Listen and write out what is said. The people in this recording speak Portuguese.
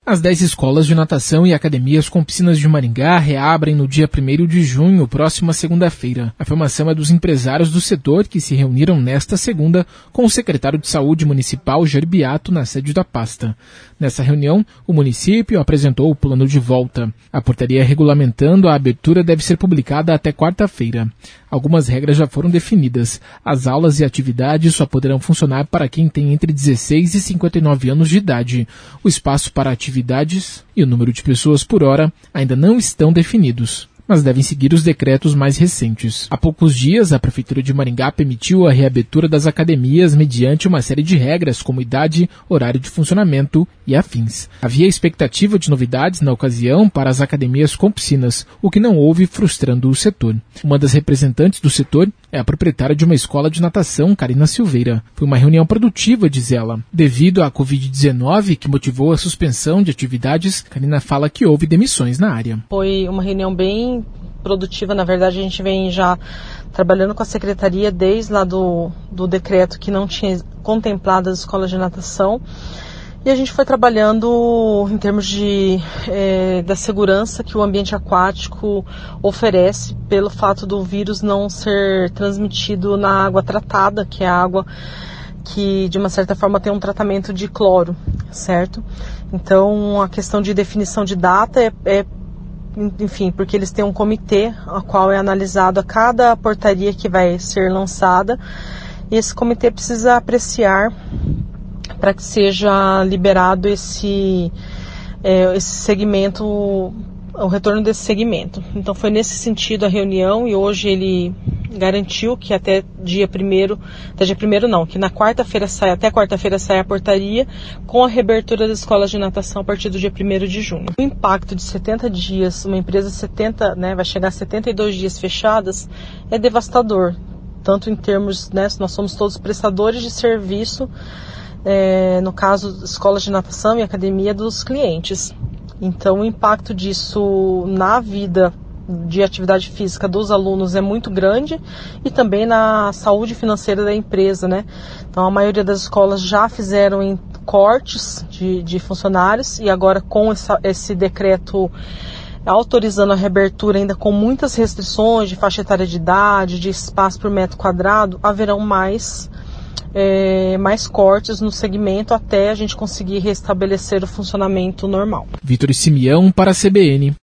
As 10 escolas de natação e academias com piscinas de Maringá reabrem no dia 1º de junho, próxima segunda-feira. A informação é dos empresários do setor que se reuniram nesta segunda com o secretário de Saúde Municipal, Jair Beato, na sede da pasta. Nessa reunião, o município apresentou o plano de volta. A portaria regulamentando a abertura deve ser publicada até quarta-feira. Algumas regras já foram definidas. As aulas e atividades só poderão funcionar para quem tem entre 16 e 59 anos de idade. O espaço para atividades e o número de pessoas por hora ainda não estão definidos, mas devem seguir os decretos mais recentes. Há poucos dias, a Prefeitura de Maringá permitiu a reabertura das academias mediante uma série de regras, como idade, horário de funcionamento e afins. Havia expectativa de novidades na ocasião para as academias com piscinas, o que não houve, frustrando o setor. Uma das representantes do setor é a proprietária de uma escola de natação, Karina Silveira. Foi uma reunião produtiva, diz ela. Devido à Covid-19, que motivou a suspensão de atividades, Karina fala que houve demissões na área. Foi uma reunião bem produtiva. Na verdade, a gente vem já trabalhando com a secretaria desde lá do decreto que não tinha contemplado as escolas de natação. E a gente foi trabalhando em termos da segurança que o ambiente aquático oferece pelo fato do vírus não ser transmitido na água tratada, que é a água que, de uma certa forma, tem um tratamento de cloro, certo? Então, a questão de definição de data enfim, porque eles têm um comitê a qual é analisado a cada portaria que vai ser lançada, e esse comitê precisa apreciar para que seja liberado esse segmento, o retorno desse segmento. Então foi nesse sentido a reunião, e hoje ele garantiu que até dia 1º não, que na quarta-feira até quarta-feira sai a portaria com a reabertura das escolas de natação a partir do dia 1º de junho. O impacto de 70 dias, uma empresa vai chegar a 72 dias fechadas, é devastador, tanto em termos, nós somos todos prestadores de serviço, no caso, escolas de natação e academia dos clientes. Então, o impacto disso na vida de atividade física dos alunos é muito grande, e também na saúde financeira da empresa, né? Então, a maioria das escolas já fizeram cortes de funcionários, e agora com esse decreto autorizando a reabertura, ainda com muitas restrições de faixa etária de idade, de espaço por metro quadrado, haverão mais cortes no segmento até a gente conseguir restabelecer o funcionamento normal. Vitor Simeão para a CBN.